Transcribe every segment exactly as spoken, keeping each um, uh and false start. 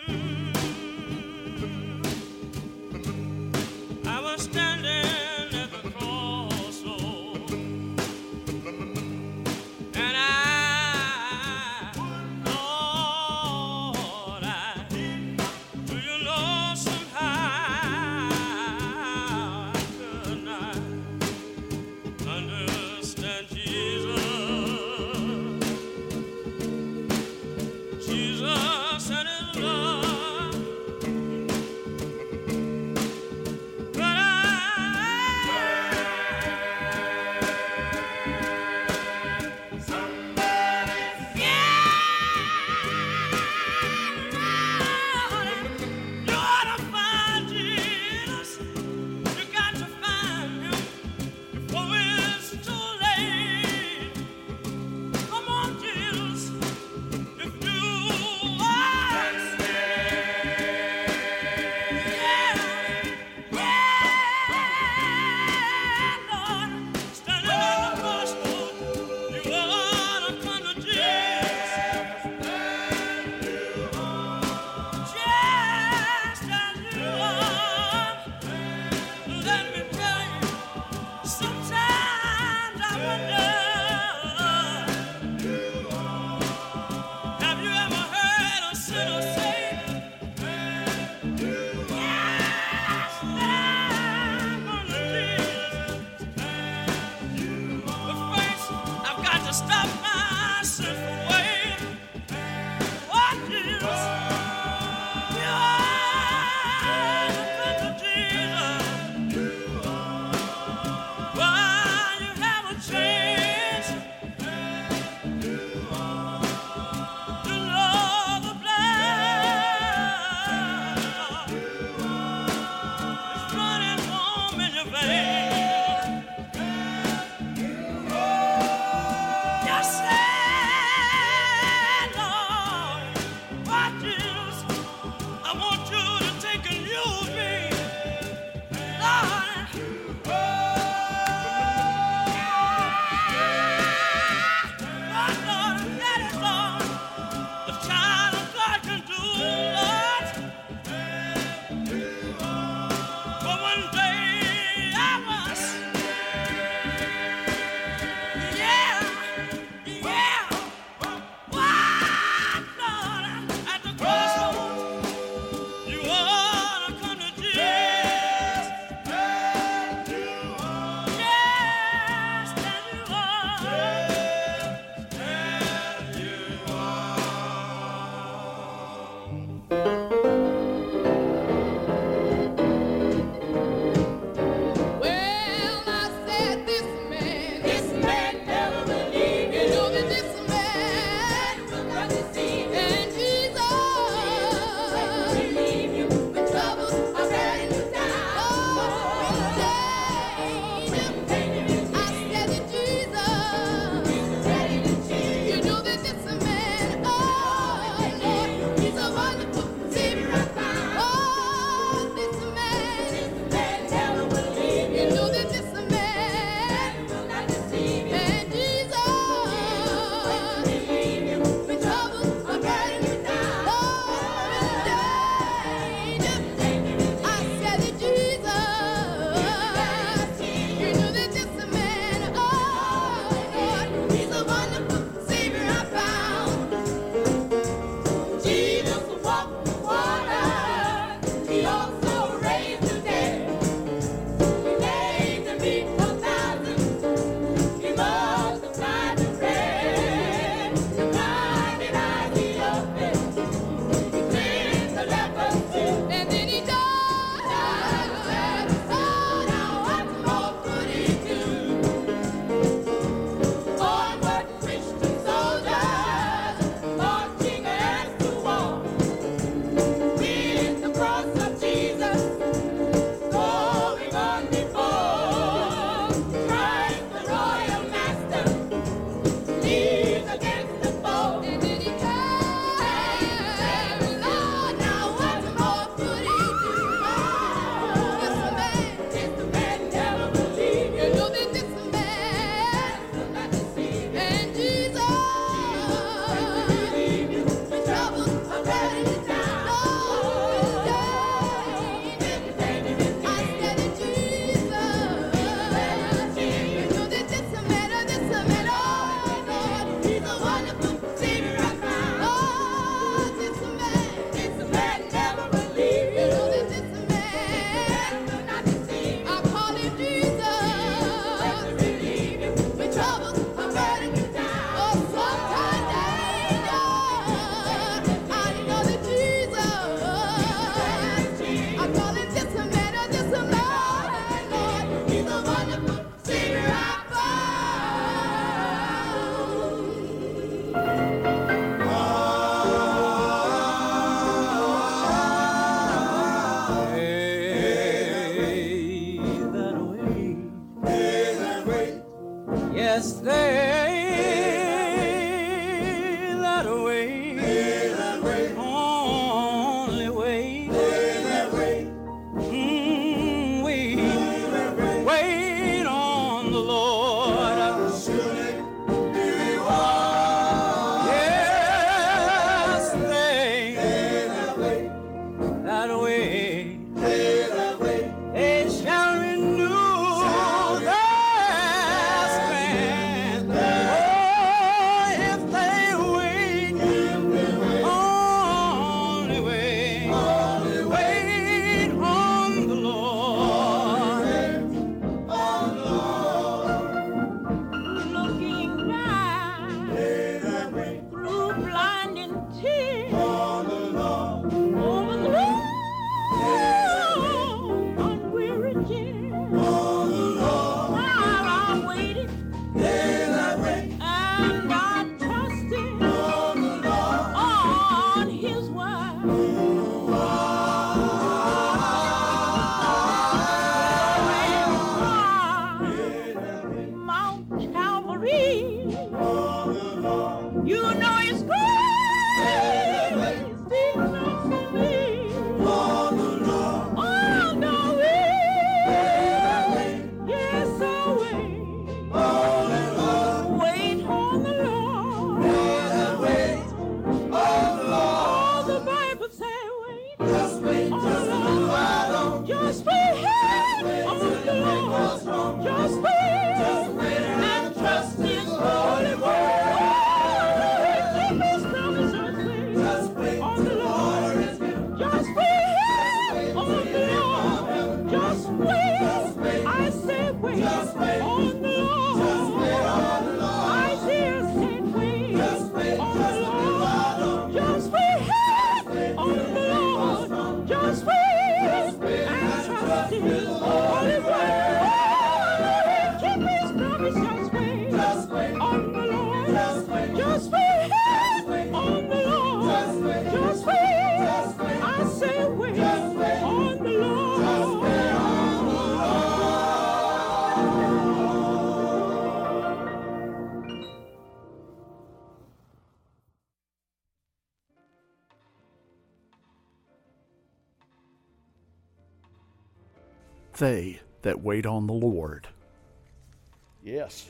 I was standing at the crossroads, and I, Lord, I, do you know somehow I could not understand Jesus, Jesus and His love. But stop myself from waiting. What Jesus? You are the Jesus. Why you haven't changed? To know the blood is running warm in your veins. Yes. They that wait on the Lord. Yes.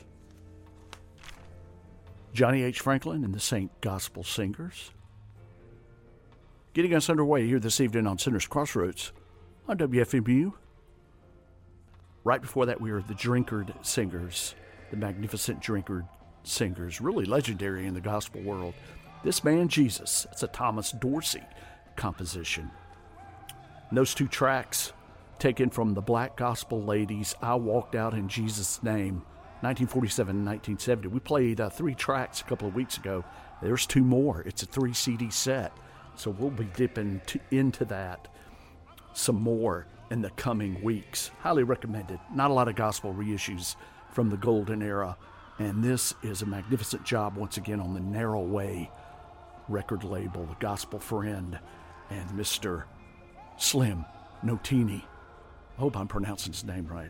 Johnny H. Franklin and the Saint Gospel Singers. Getting us underway here this evening on Sinners Crossroads on W F M U. Right before that, we were the Drinkard Singers, the magnificent Drinkard Singers, really legendary in the gospel world. This Man Jesus, it's a Thomas Dorsey composition. And those two tracks taken from the Black Gospel Ladies, I Walked Out in Jesus' Name, nineteen forty-seven and nineteen seventy. We played uh, three tracks a couple of weeks ago. There's two more. It's a three C D set. So we'll be dipping to, into that some more in the coming weeks. Highly recommended. Not a lot of gospel reissues from the golden era. And this is a magnificent job once again on the Narrow Way record label, the Gospel Friend, and Mister Slim Notini. I hope I'm pronouncing his name right.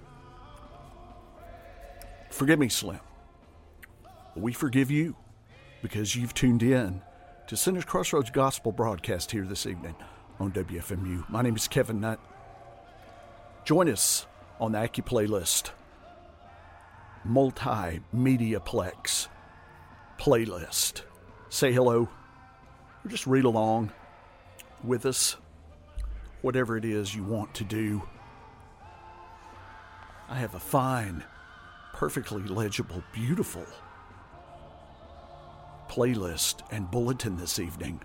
Forgive me, Slim. We forgive you because you've tuned in to Sinners Crossroads Gospel broadcast here this evening on W F M U. My name is Kevin Nutt. Join us on the Accu playlist, multi-mediaplex playlist. Say hello or just read along with us, whatever it is you want to do. I have a fine, perfectly legible, beautiful playlist and bulletin this evening.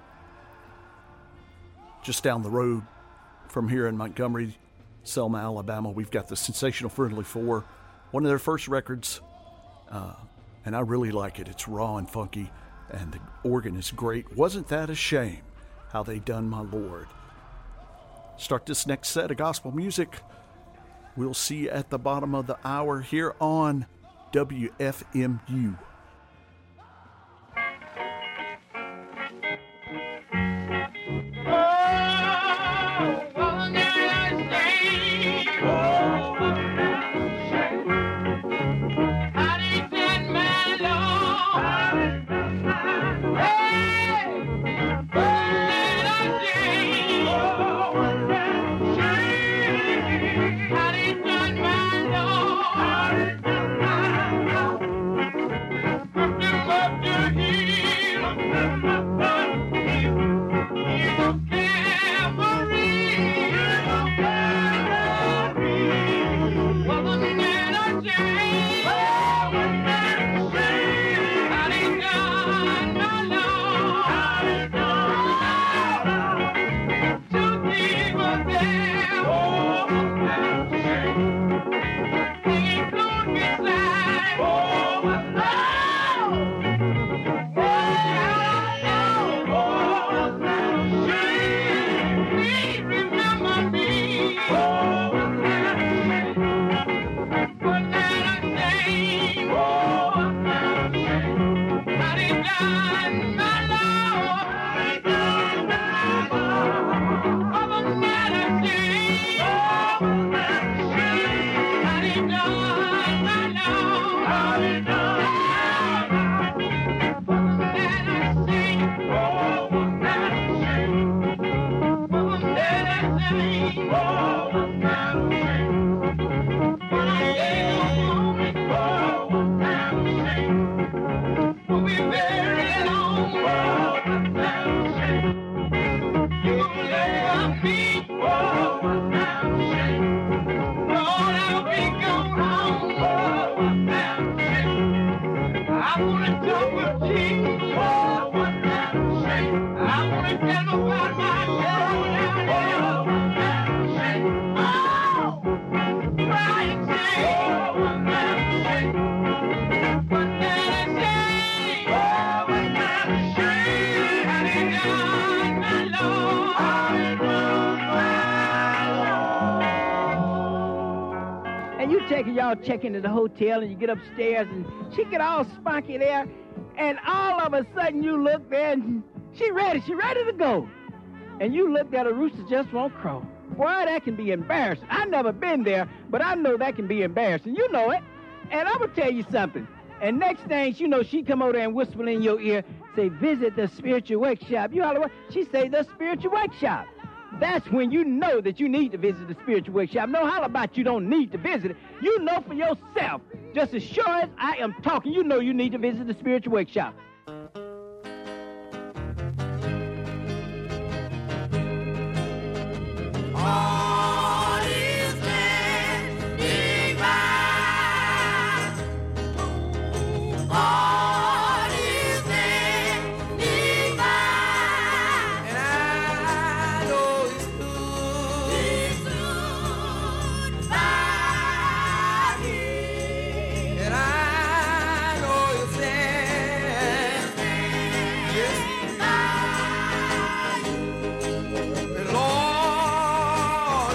Just down the road from here in Montgomery, Selma, Alabama, we've got the Sensational Friendly Four, one of their first records, uh, and I really like it. It's raw and funky, and the organ is great. Wasn't that a shame how they done my Lord? Start this next set of gospel music. We'll see you at the bottom of the hour here on W F M U. How did that cheek. Oh, what that shake. I wanna tell you about my girl down there. Oh, what that shake. Oh, crying shake. Oh, what that shake. What that shake. Oh, what that shake. Honey, down my Lord. Honey, down my Lord. And you taking y'all check into the hotel and you get upstairs and she get all spunky there and all of a sudden you look there and she ready, she ready to go. And you look there, the rooster just won't crow. Boy, that can be embarrassing. I've never been there, but I know that can be embarrassing. You know it. And I'm going to tell you something. And next thing, you know, she come over there and whisper in your ear, say, visit the spiritual workshop. You holler, what? She say, the spiritual workshop. That's when you know that you need to visit the spiritual workshop. No holler about you don't need to visit it. You know for yourself. Just as sure as I am talking, you know you need to visit the spiritual workshop. All is standing by. All is standing by. And I know it's good. It's good by me. And I know it's standing. Yes, and Lord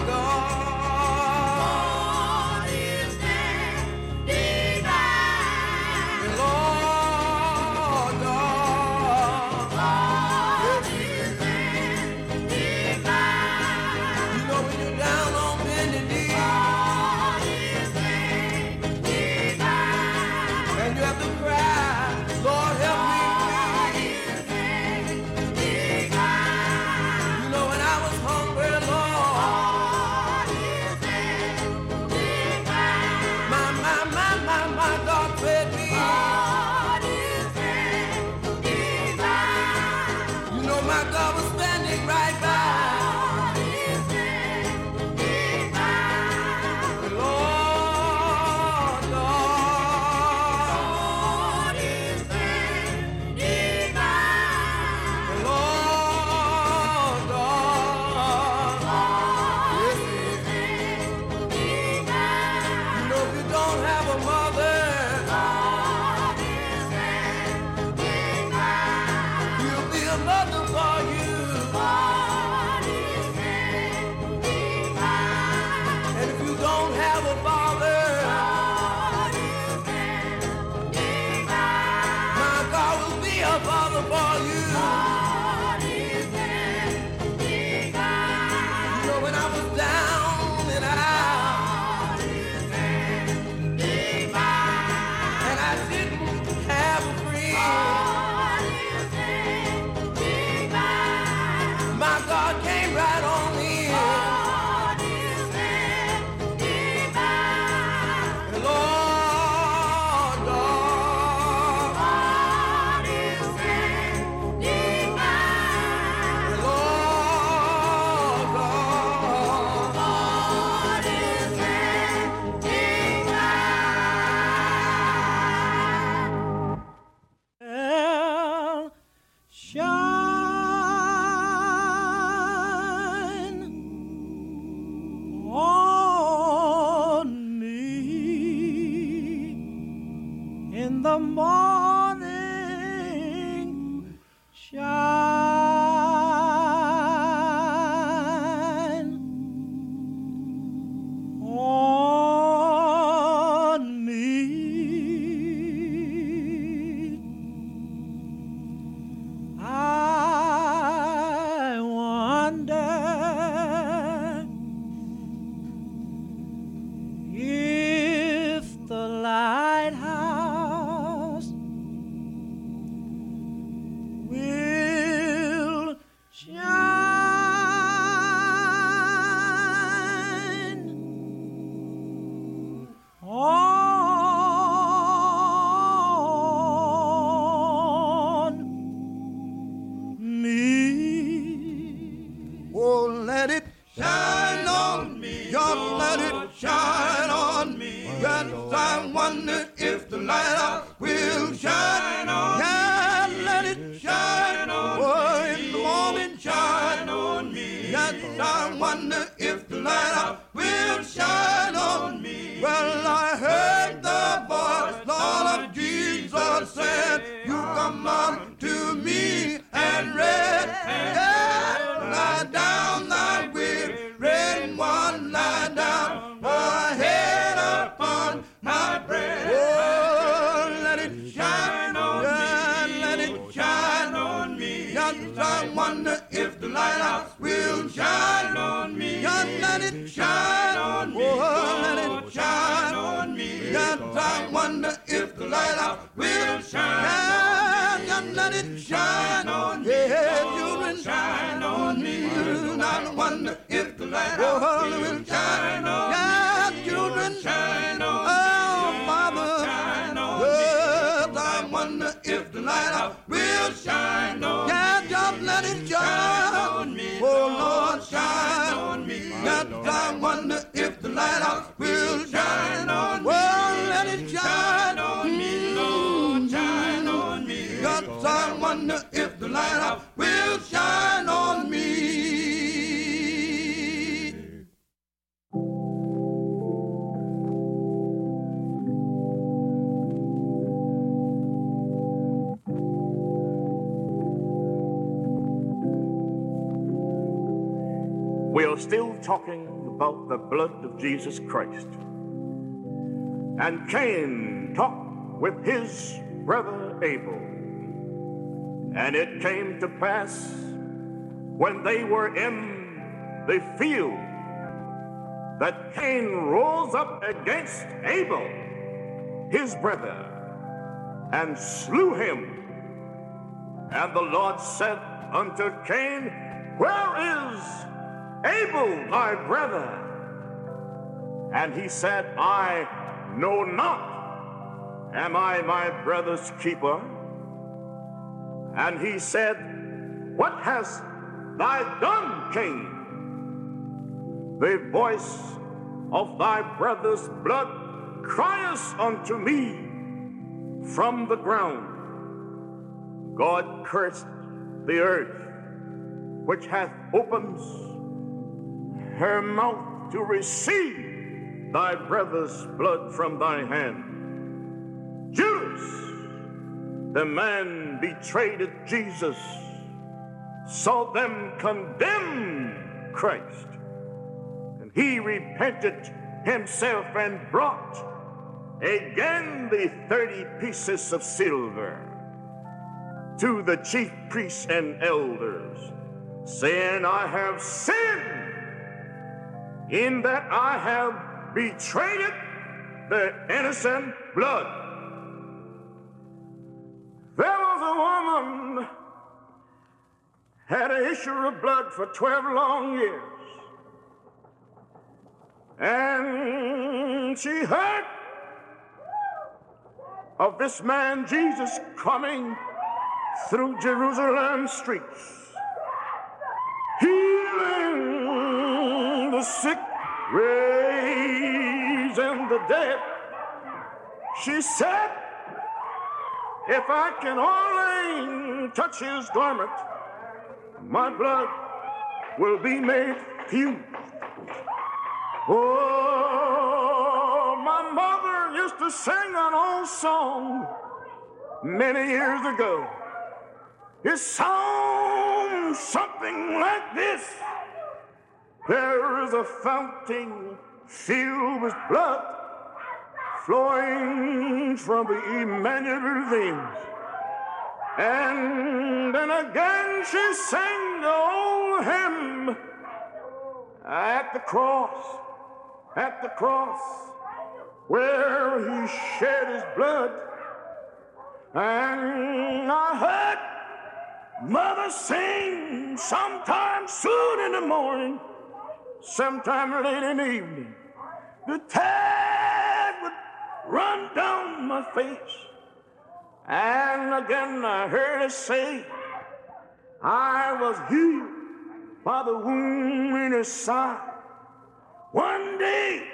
God is standing by. And Lord God is standing by. You know when you're down on bended knee, God is standing by. And you have to cry, Lord help me. God is standing by. You know when I was hungry, Lord, God is standing by. My, my, my, my, my God fed me. God is standing by. You know my God was standing right by. God is standing by. The Lord God is standing by. The Lord God is standing by. You know if you don't have a mother, God is standing by. He'll be a mother for you. God is standing by. And if you don't have a father, God is standing by. My God will be a father for you. God is standing by. You know when I was down and out, God is standing by. And I didn't have a friend, God is standing by. My God came right on in. God is standing by. The Lord God is standing by. The Lord God is standing by. Shine on me in the morning. Shine on me. I wonder if the lighthouse will will shine on me. Well, let it shine on me, Lord, shine on me. Yes, I wonder if the light will shine on me. We are still talking about the blood of Jesus Christ. And Cain talked with his brother Abel. And it came to pass when they were in the field that Cain rose up against Abel, his brother, and slew him. And the Lord said unto Cain, where is Abel, thy brother? And he said, I know not. Am I my brother's keeper? And he said, what hast thou done, Cain? The voice of thy brother's blood crieth unto me from the ground. God cursed the earth, which hath opened her mouth to receive thy brother's blood from thy hand. Judas, the man betrayed Jesus, saw them condemn Christ, and he repented himself and brought again the thirty pieces of silver to the chief priests and elders, saying, I have sinned in that I have betrayed the innocent blood. There was a woman had an issue of blood for twelve long years. And she heard of this man Jesus coming through Jerusalem streets, healing the sick, raising the dead. She said, if I can only touch his garment, my blood will be made pure. Oh, my mother used to sing an old song many years ago. It sounds something like this. There is a fountain filled with blood flowing from the Emmanuel veins. And then again she sang the old hymn, at the cross, at the cross, where he shed his blood. And I heard Mother sing sometime soon in the morning, sometime late in the evening. The tide would run down my face. And again I heard her say, I was healed by the wound in his side. One day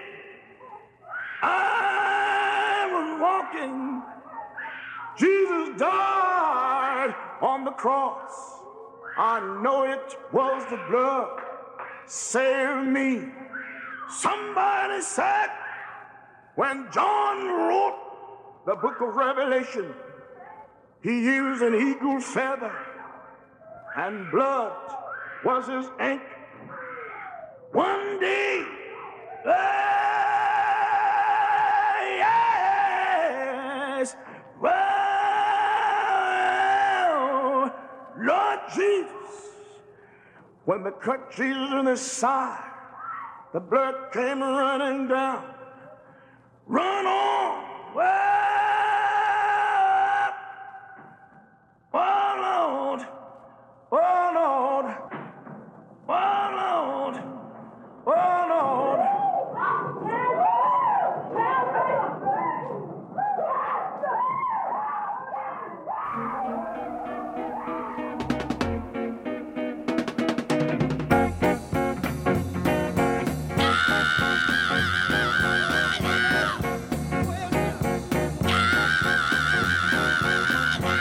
I was walking. Jesus died on the cross. I know it was the blood saved me. Somebody said when John wrote the book of Revelation, he used an eagle feather and blood was his ink. One day, uh, yes, well, Lord Jesus, when they cut Jesus in his side, the blood came running down. Run on, well, oh Lord, oh Lord, oh Lord, oh Lord.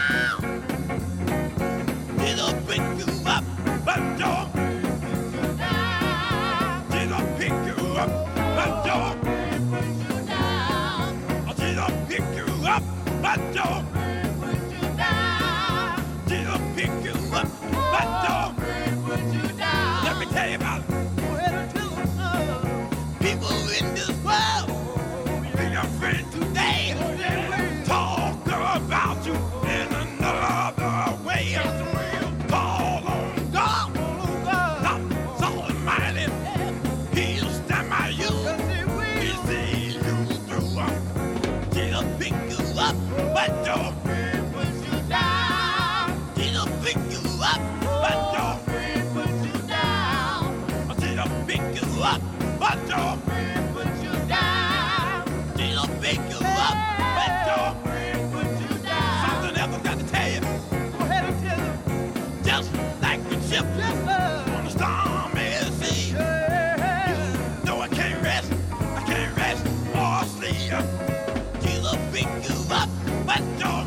Jesus pick you up, but don't. Jesus pick you up, but don't. Jesus pick you up, but don't. Jesus pick you up, but don't. Let me tell you about it. People in this world, be your friend today. Talk about you in another way. Call on God, not Almighty. He'll stand by you. He'll see you through. Jesus pick you up, but don't. Jesus pick you up, but don't. Jesus pick you up, but don't. Jesus pick you up, but don't. Something else I got to tell you. Go ahead and tell you. Just like the ship on the stormy sea. You know I can't rest, I can't rest or sleep. Jesus pick you up, but don't.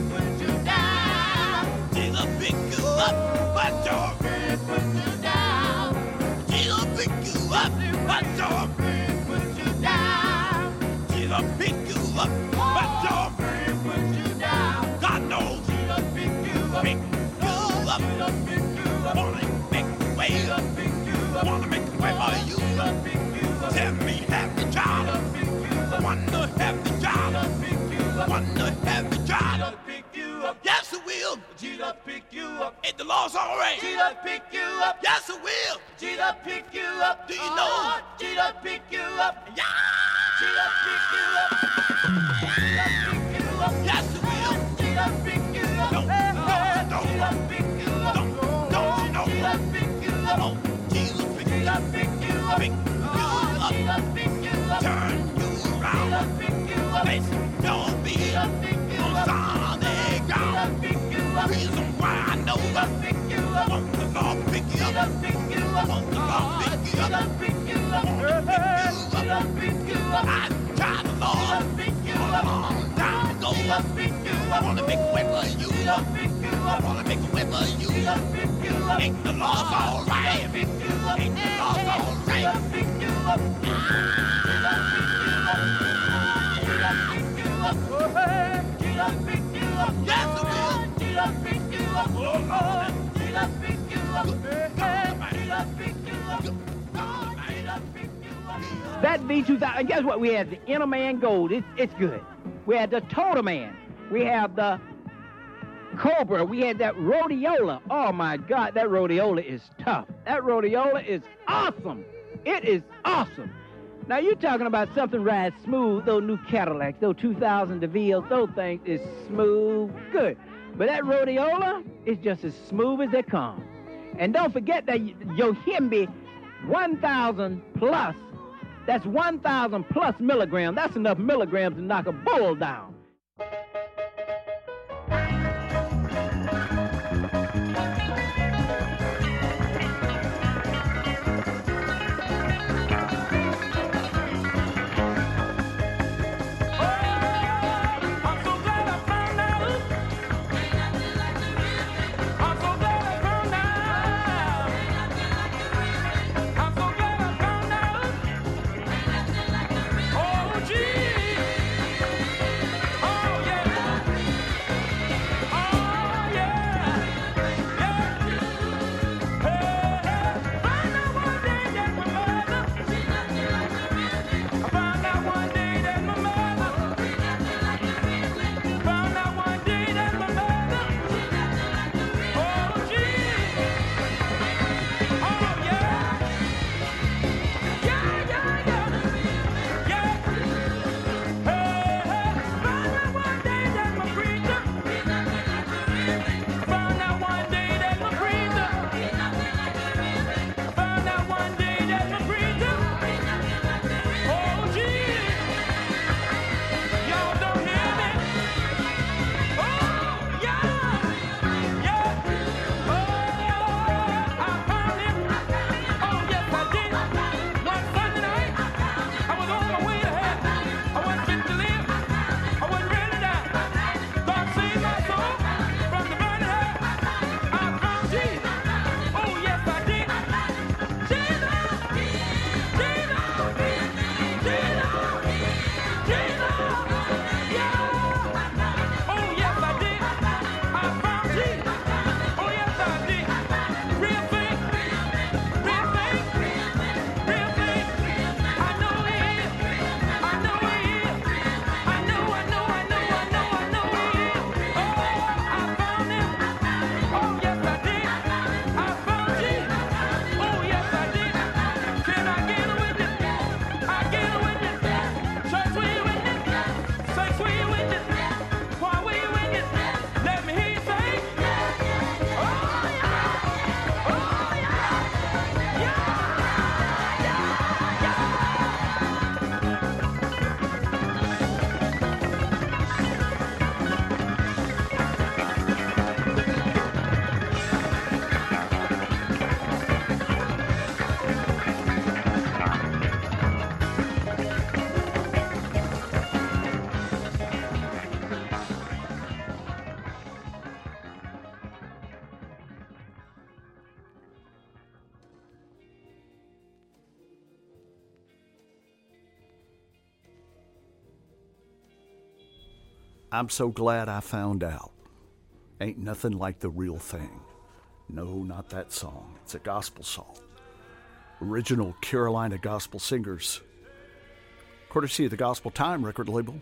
Jesus pick you up, but don't. Jesus pick you up, but don't. Jesus pick you up, but don't. God knows. Pick you up. Wanna make the way. Wanna make the way for you. Tell me, have the job. Wanna have the job. Wanna have the job. Yes, it will. Jesus pick you up. Ain't the law's all right? Jesus pick you up. Yes, it will. Jesus pick you up. Do you know? Jesus pick you up. Yeah. Jesus pick you up. Jesus pick you up. Yes, it will. Jesus pick you up. Don't, don't, don't. Jesus pick you up. Don't, don't you know? Jesus pick you up. Oh, Jesus pick you up. Pick you up. Pick you up. Jesus pick you up. Turn you around. Jesus pick you up. Place your feet on solid ground. Reason why I know I pick you up. Want the Lord pick you up. Want the Lord pick you up. Want to pick you up. I tried the Lord a long time ago. I want to make a way for you. I want to make a way for you. Ain't the law's all right? Ain't the law's all right? Yes, it will. That V two thousand, guess what? We had the Inner Man Gold. It's, it's good. We had the Total Man. We have the Cobra. We had that Rhodiola. Oh, my God, that Rhodiola is tough. That Rhodiola is awesome. It is awesome. Now, you're talking about something rides smooth. Those new Cadillacs, those two thousand DeVille's, those things is smooth, good. But that Rhodiola is just as smooth as they come. And don't forget that Yohimbe one thousand plus, that's one thousand plus milligrams. That's enough milligrams to knock a bull down. I'm so glad I found out. Ain't nothing like the real thing. No, not that song. It's a gospel song. Original Carolina gospel singers. Courtesy of the Gospel Time record label.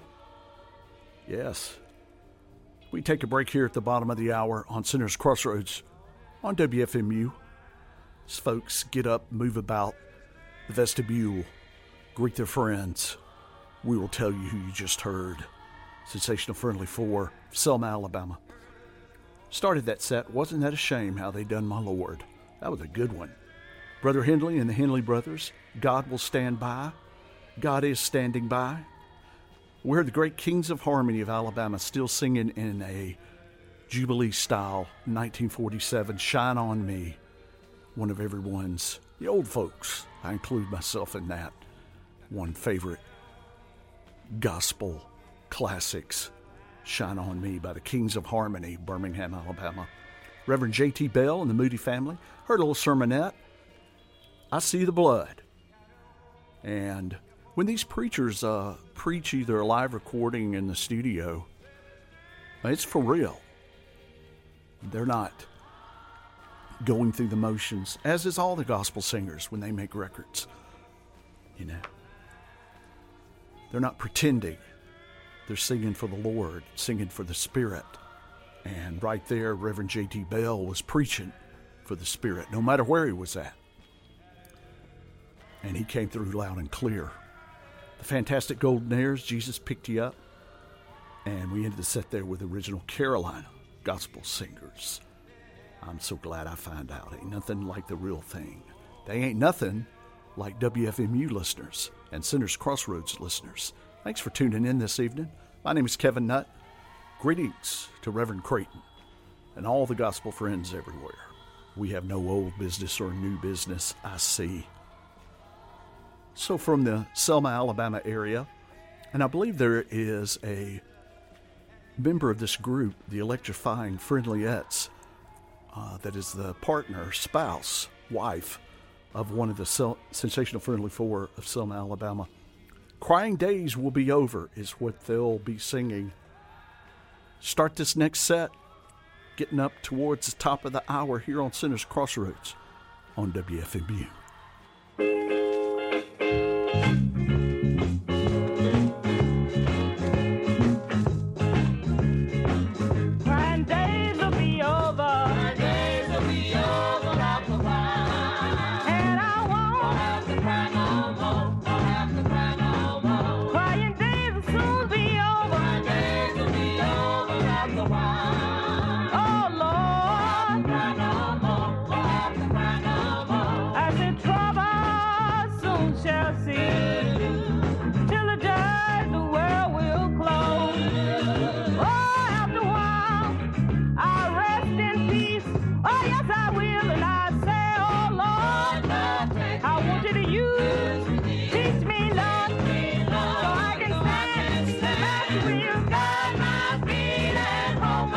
Yes. We take a break here at the bottom of the hour on Sinners Crossroads on W F M U. As folks get up, move about the vestibule, greet their friends. We will tell you who you just heard. Sensational Friendly Four, Selma, Alabama. Started that set. Wasn't that a shame how they done my Lord? That was a good one. Brother Henley and the Henley Brothers, God Will Stand By. God Is Standing By. We're the great Kings of Harmony of Alabama still singing in a Jubilee style, nineteen forty-seven, Shine On Me. One of everyone's, the old folks, I include myself in that, one favorite gospel classics, Shine On Me by the Kings of Harmony, Birmingham, Alabama. Reverend J T Bell and the Moody family. Heard a little sermonette. I See the Blood. And when these preachers uh, preach either a live recording in the studio, it's for real. They're not going through the motions, as is all the gospel singers when they make records. You know, they're not pretending. They're singing for the Lord, singing for the Spirit. And right there, Reverend J T Bell was preaching for the Spirit, no matter where he was at. And he came through loud and clear. The Fantastic Goldenaires, Jesus Picked You Up. And we ended the set there with original Carolina gospel singers. I'm so glad I found out. Ain't nothing like the real thing. They ain't nothing like W F M U listeners and Sinners Crossroads listeners. Thanks for tuning in this evening. My name is Kevin Nutt. Greetings to Reverend Creighton and all the gospel friends everywhere. We have no old business or new business, I see. So from the Selma, Alabama area, and I believe there is a member of this group, the Electrifying Friendlyettes, uh, that is the partner, spouse, wife of one of the Sel- Sensational Friendly Four of Selma, Alabama. Crying Days Will Be Over is what they'll be singing. Start this next set, getting up towards the top of the hour here on Sinners Crossroads on W F M U. Home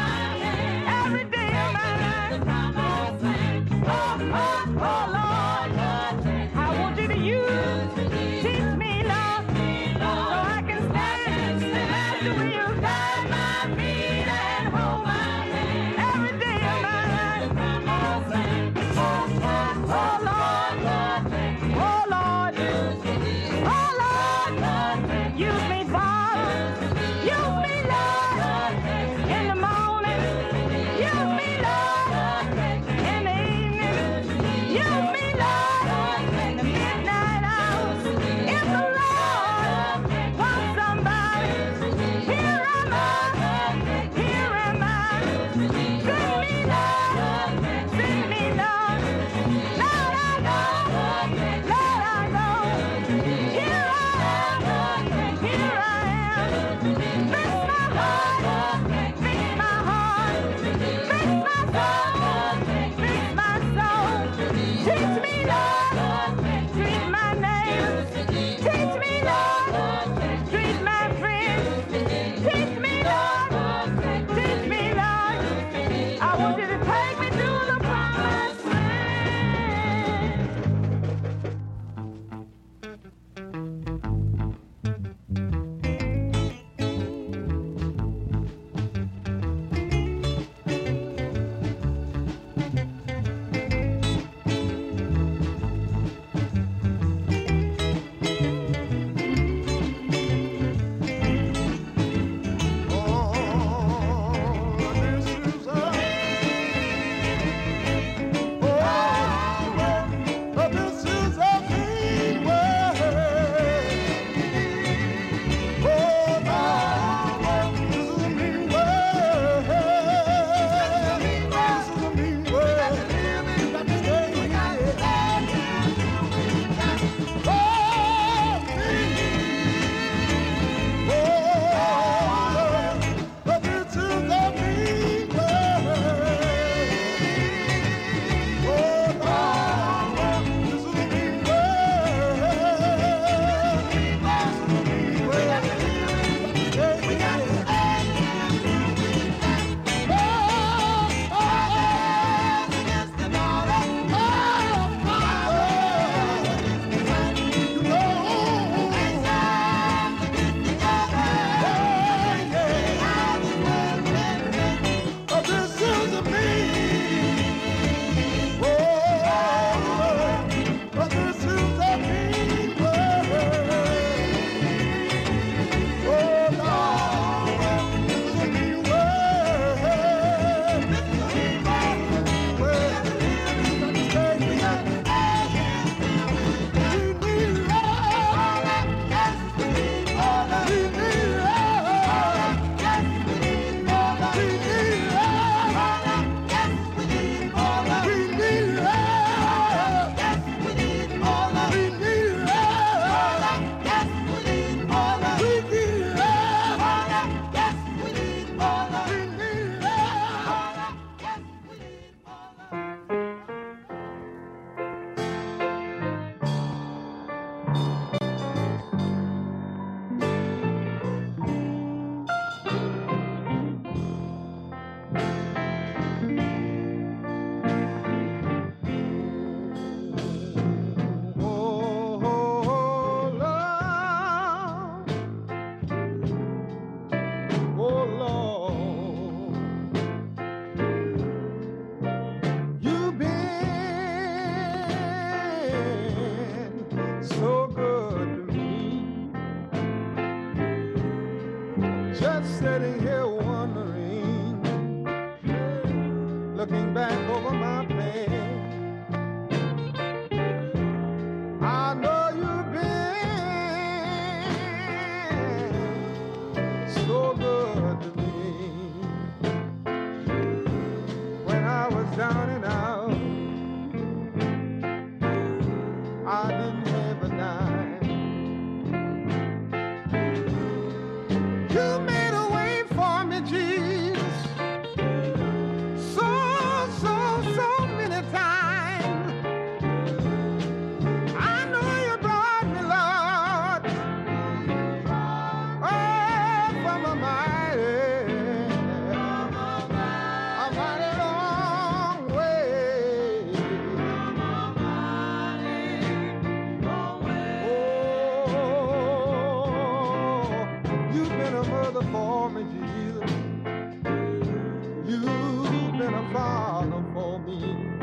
father for me.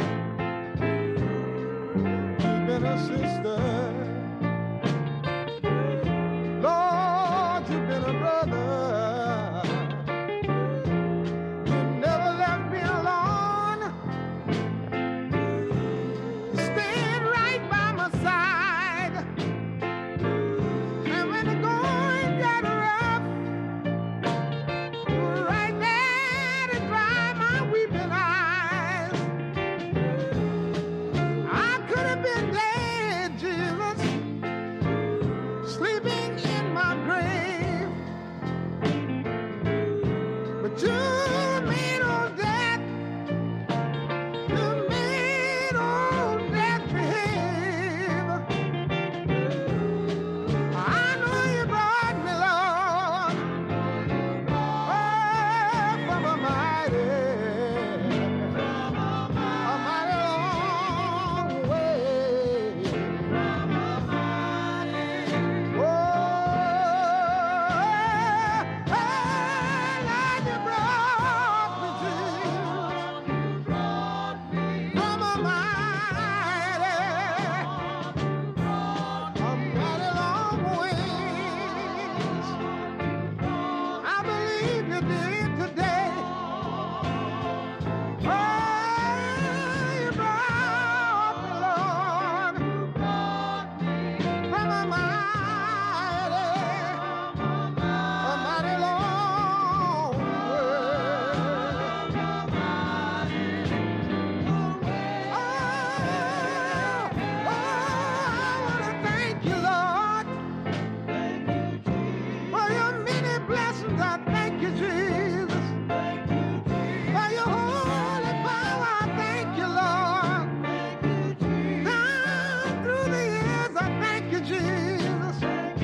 You've been a sister. Lord, you've been a brother. You never left me alone. You stayed right by my side. And when the going got rough, you were right there to dry my weeping eyes. I could have been dead, Jesus, sleeping in my grave, but you made old death, you made old death behave. I know you brought me, Lord, oh, from a mighty, a mighty long way. Oh, Lord, you brought me to from a mighty, a mighty long ways. I believe you did today. Oh, you brought me, Lord, from a mighty, a mighty long way. Oh, oh, I want to thank you, Lord, for your many blessings. I thank you, Jesus, for your holy power. I thank you, Lord. Down through the years, I thank you, Jesus.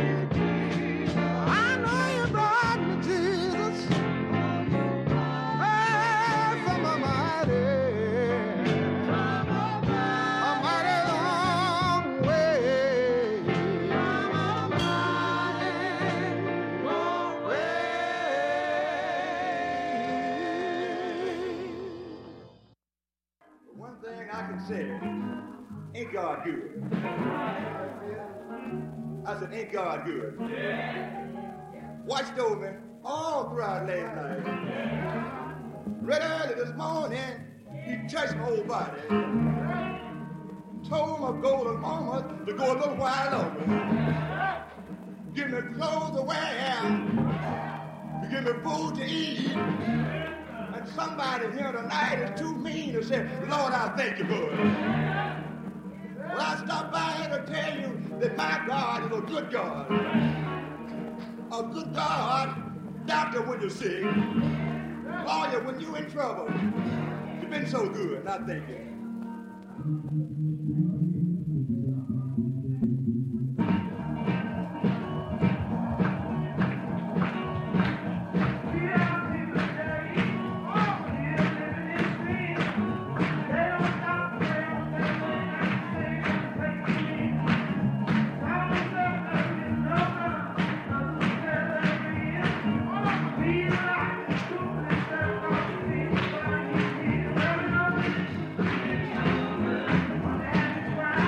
I know you brought me, Jesus, oh, from a mighty, a mighty long way. One thing I can say, ain't God good? I said, ain't God good? Watched over me all throughout last night. Right early this morning, he touched my whole body. Told my golden mama to go a little while longer. Give me clothes to wear. Give me food to eat. And somebody here tonight is too mean to say, Lord, I thank you for it. Well, I stopped by here to tell you that my God is a good God. A good God, doctor when you're sick, lawyer when you're in trouble. You've been so good, and I thank you. Yeah.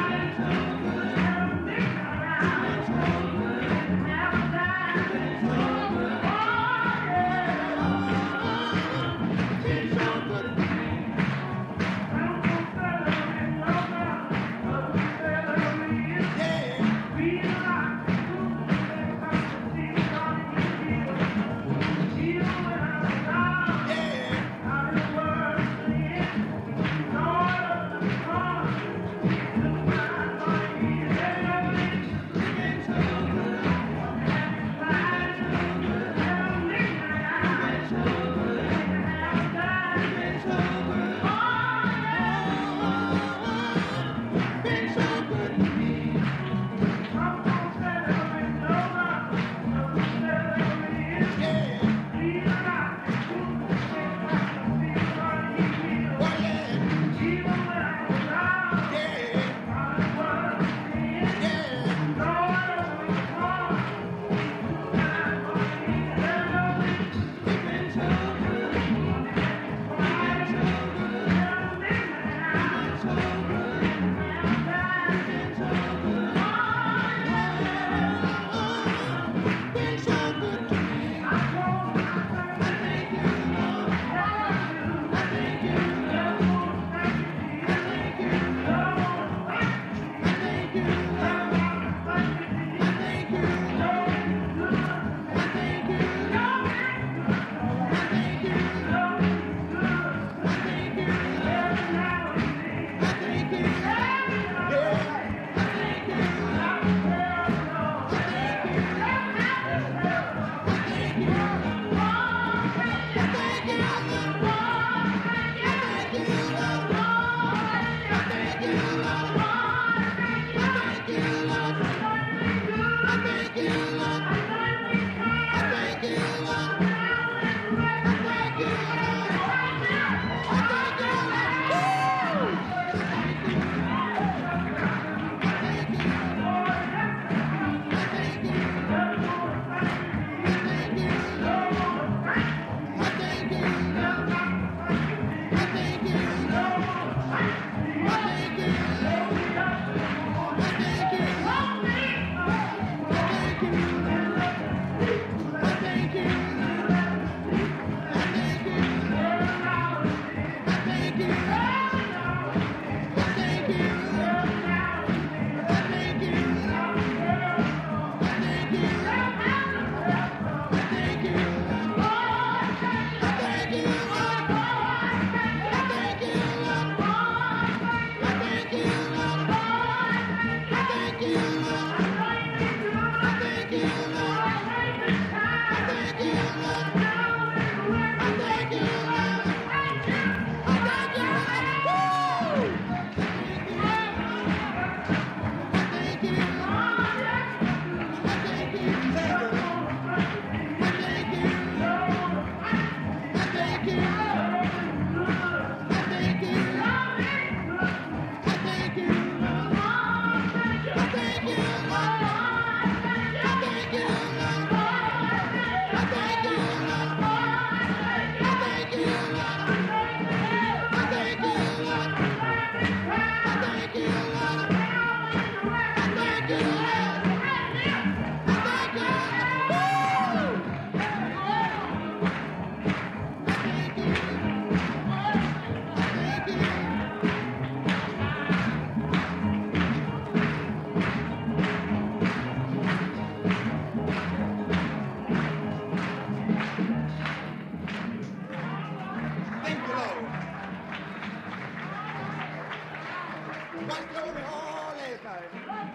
Watch glory all last night.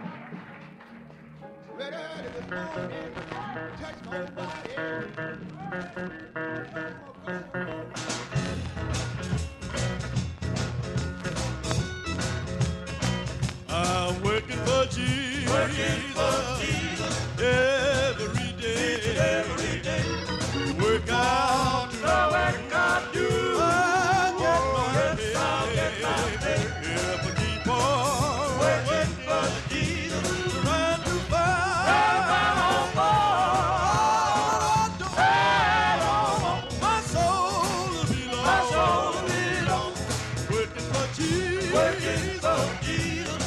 Ready early this morning. Touch my body. I'm working for Jesus, working for Jesus every day, every day. Work out the work I do. I'll get my pay. If I keep on working for Jesus, trying to find my own boy. I don't want my soul to be lost. My soul to be lost. Working for Jesus, working for Jesus.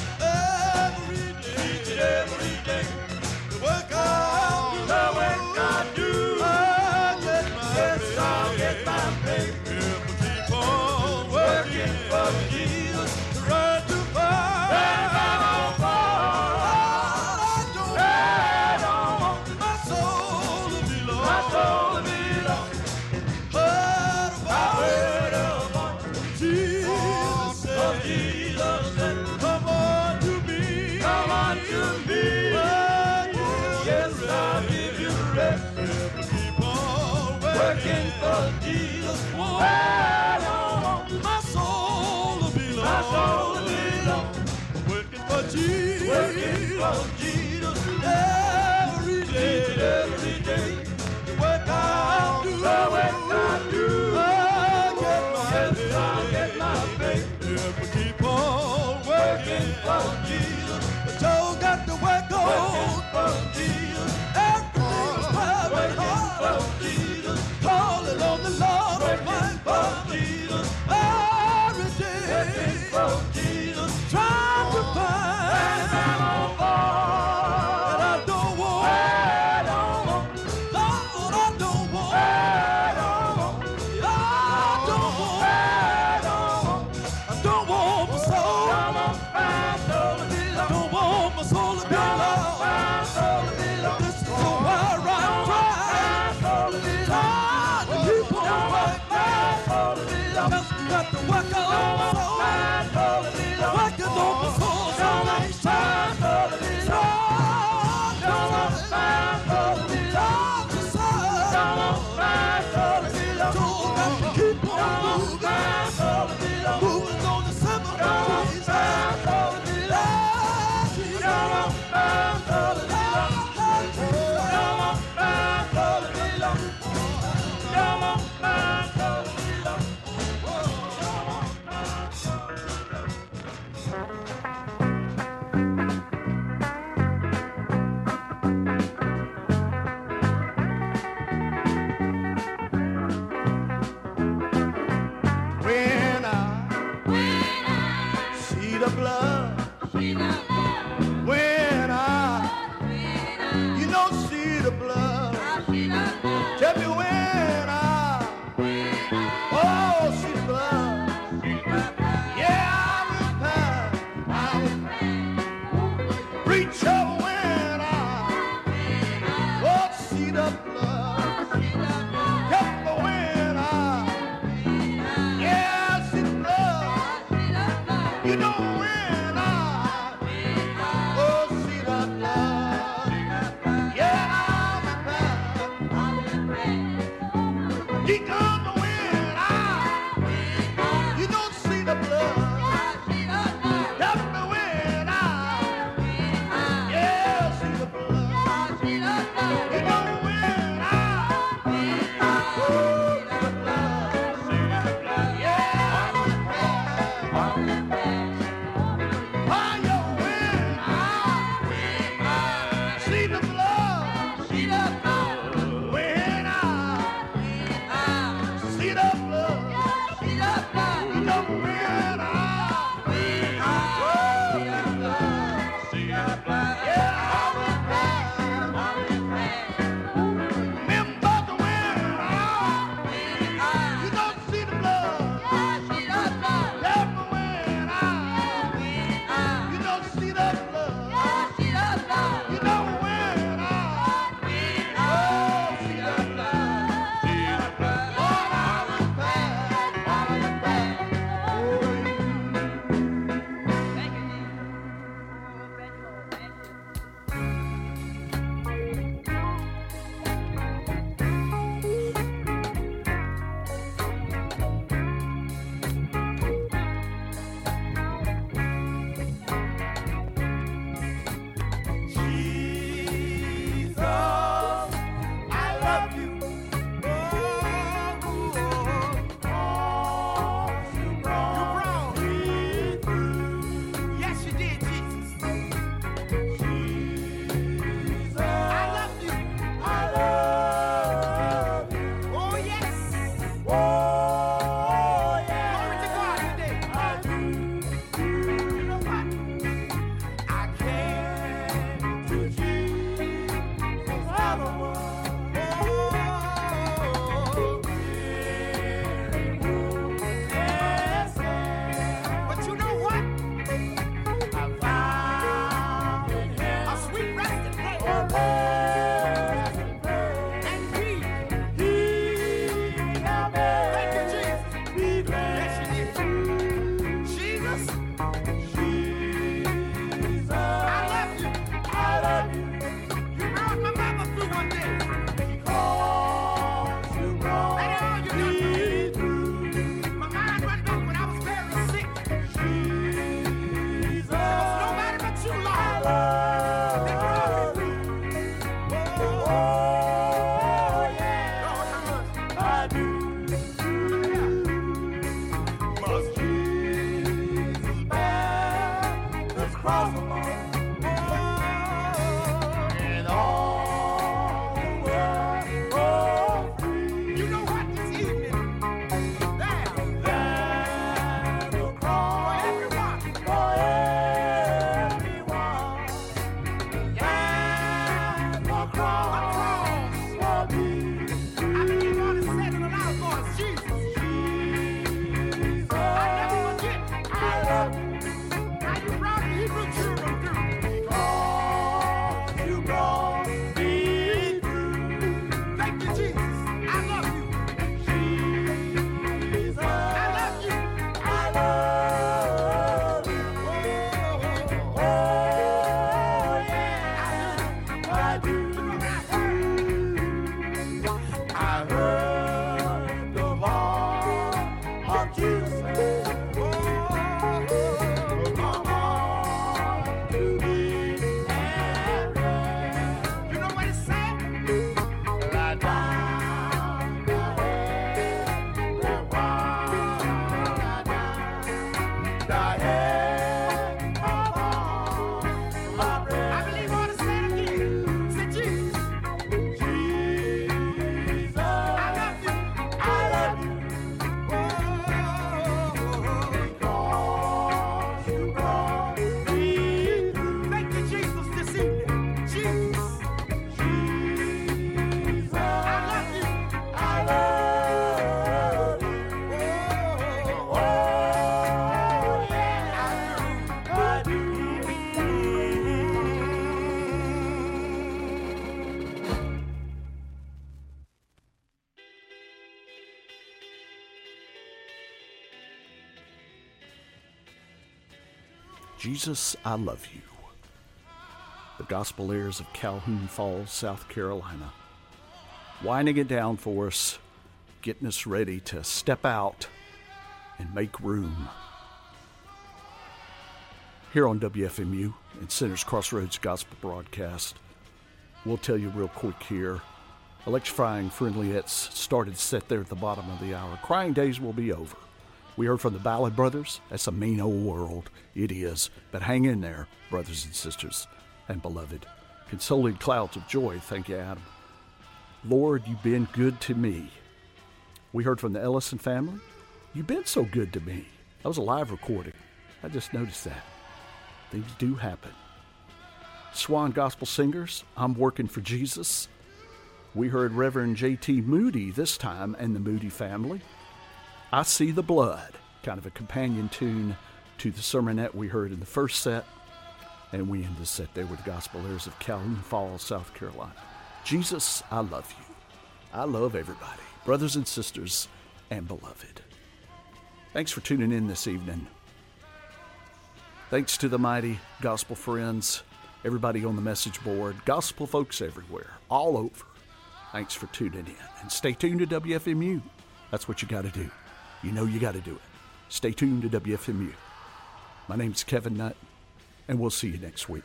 Every day, the work I do, the work I do, I'll get my yes, pay. I'll get my pay. If I keep on working for Jesus, trying to find my own boy. I don't, I don't want my soul to be lost. My soul to be lost. Heard about, I heard about Jesus said, oh, Jesus said, come on to me, come on to me. Yes, I'll give you rest. Keep on working for Jesus. I don't want my soul to be lost. My soul to be lost. Working for Jesus. Working for Jesus. Every day, every day. The work I do, the work I do. I'll get my yes, I'll get my pay. If we keep on working for Jesus. The Joe got to work on for Jesus. Everything's private hard. Jesus. Calling on the Lord of mine for Jesus. Every day for Jesus. Trying to find my own boy. And I don't want, I don't want, Lord, I don't want, I don't want, I don't want, I don't want, I don't want my soul. I don't want my soul to be lost. This is so why I'm trying, trying to keep on working. Just got to work on my soul, working on my soul salvation. Got to keep on moving, moving on the seven days. When I, when I see the blood, see the blood. When I, when I, you know, see the blood. I see the blood. Tell me when I, when I, oh, see the blood. See the blood. Yeah, I repent, I repent. Reach up when I, when I, oh, see the blood. See the blood. Tell me when I, yeah, see the blood. You know when I, oh, see the blood. Yeah, I'm repent. He come when I, you don't see the blood. Tell me when I, yeah, see the blood. You know when I, oh, see the blood. Yeah, I'm repent. Jesus, I Love You. The Gospel Airs of Calhoun Falls, South Carolina. Winding it down for us, getting us ready to step out and make room. Here on W F M U and Sinners Crossroads Gospel Broadcast, we'll tell you real quick here. Electrifying Friendlyettes started set there at the bottom of the hour. Crying days will be over. We heard from the Ballad Brothers. That's a mean old world. It is. But hang in there, brothers and sisters and beloved. Consoling Clouds of Joy. Thank you, Adam. Lord, you've been good to me. We heard from the Ellison family. You've been so good to me. That was a live recording. I just noticed that. Things do happen. Swan Gospel Singers. I'm Working for Jesus. We heard Reverend J T Moody this time and the Moody family. I See the Blood, kind of a companion tune to the sermonette we heard in the first set. And we end the set there with the Gospel Airs of Calhoun Falls, South Carolina. Jesus, I love you. I love everybody, brothers and sisters and beloved. Thanks for tuning in this evening. Thanks to the mighty gospel friends, everybody on the message board, gospel folks everywhere, all over. Thanks for tuning in. And stay tuned to W F M U. That's what you got to do. You know you got to do it. Stay tuned to W F M U. My name's Kevin Nutt, and we'll see you next week.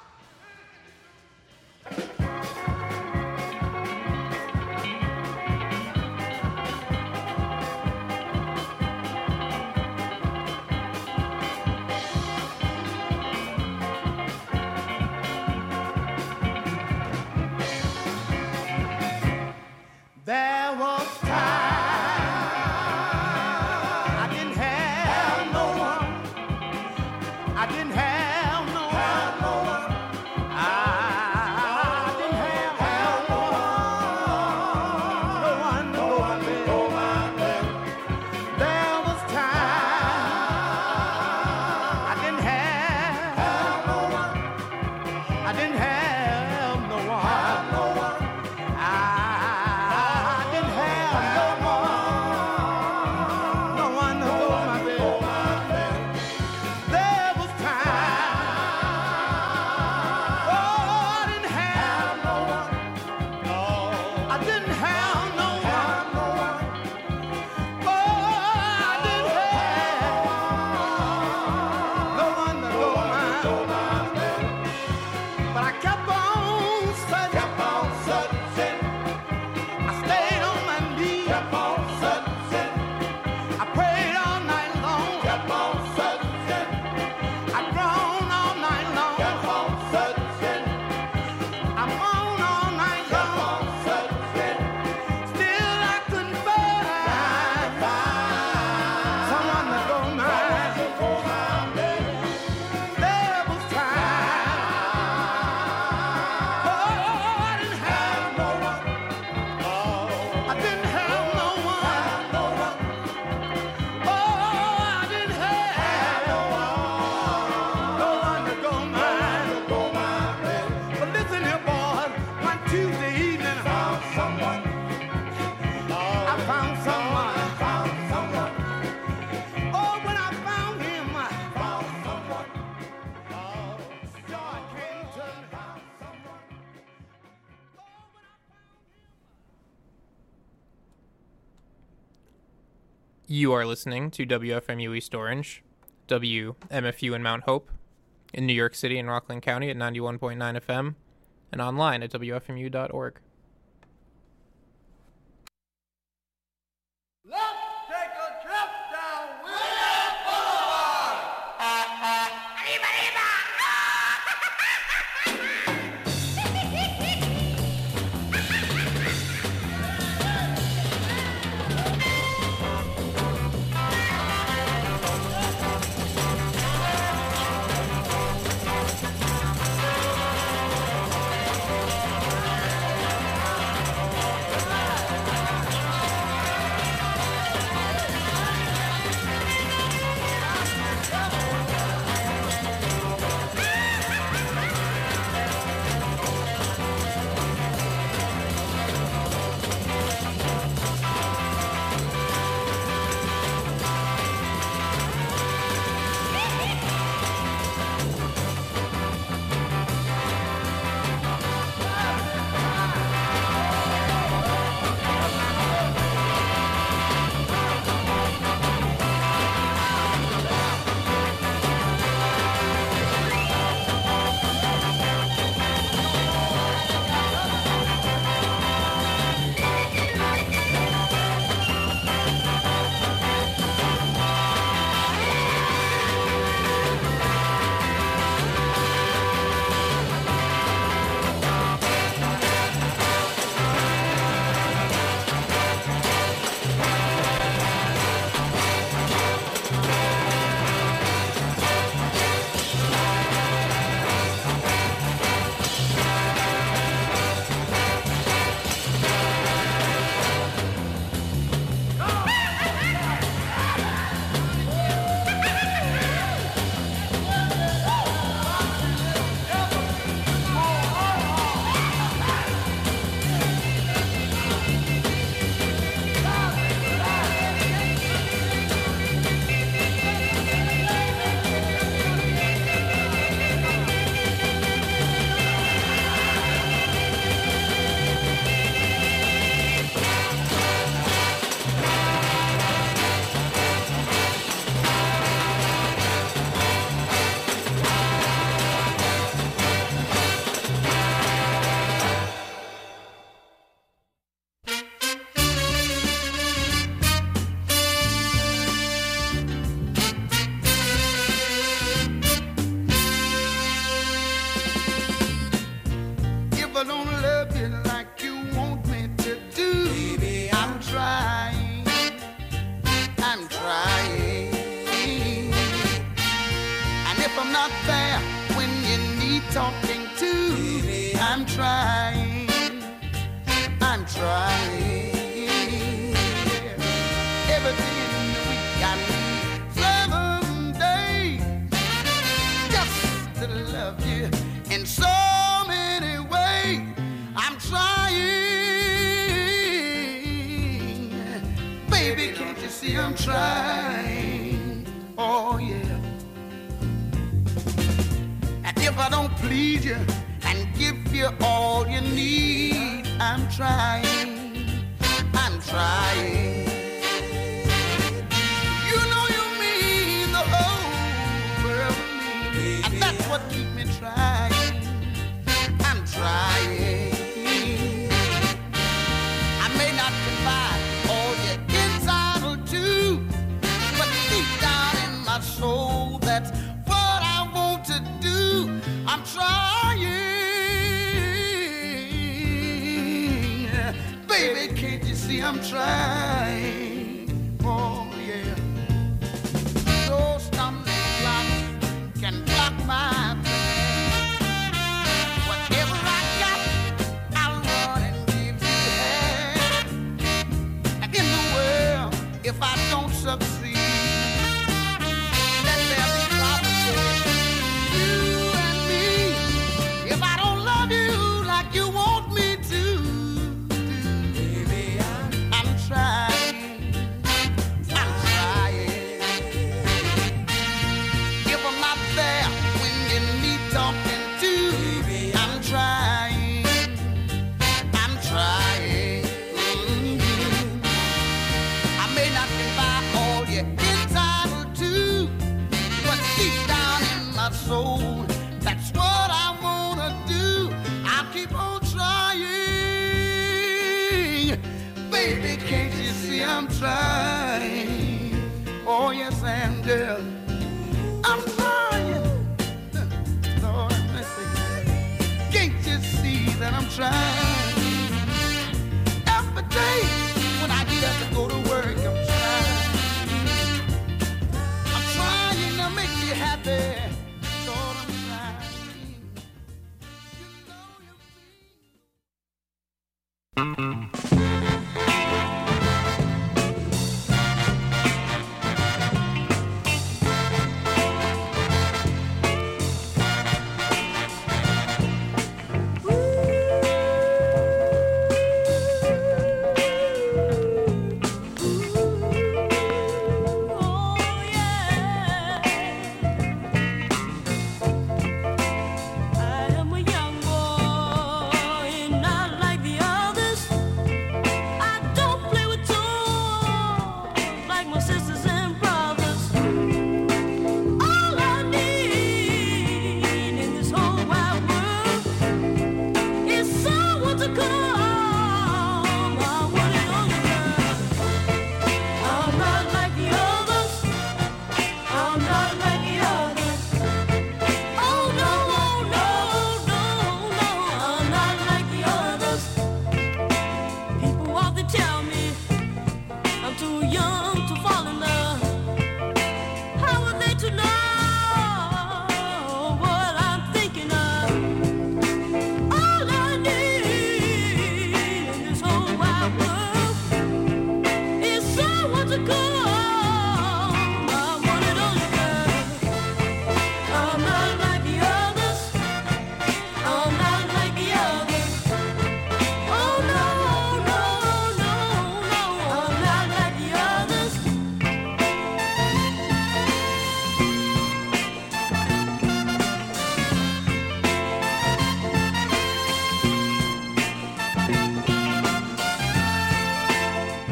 There was time I didn't have no one. I didn't have no one. You are listening to W F M U East Orange, W M F U in Mount Hope, in New York City and Rockland County at ninety-one point nine F M, and online at W F M U dot org. Let's take a trip down William Boulevard. Trying I'm trying. Oh, yes, I am, girl. I'm trying. Lord, have mercy. Can't you see that I'm trying? Every day